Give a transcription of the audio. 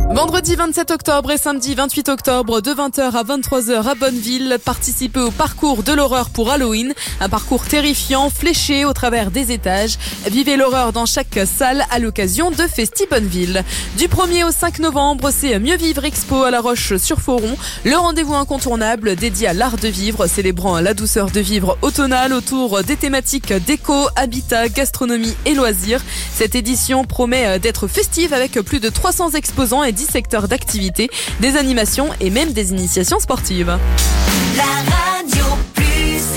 Vendredi 27 octobre et samedi 28 octobre de 20h à 23h à Bonneville, participez au parcours de l'horreur pour Halloween. Un parcours terrifiant, fléché au travers des étages. Vivez l'horreur dans chaque salle à l'occasion de Festi Bonneville. Du 1er au 5 novembre, c'est Mieux Vivre Expo à La Roche-sur-Foron. Le rendez-vous incontournable dédié à l'art de vivre, célébrant la douceur de vivre automnale autour des thématiques déco, habitat, gastronomie et loisirs. Cette édition promet d'être festive avec plus de 300 exposants et 10 secteurs d'activité, des animations et même des initiations sportives.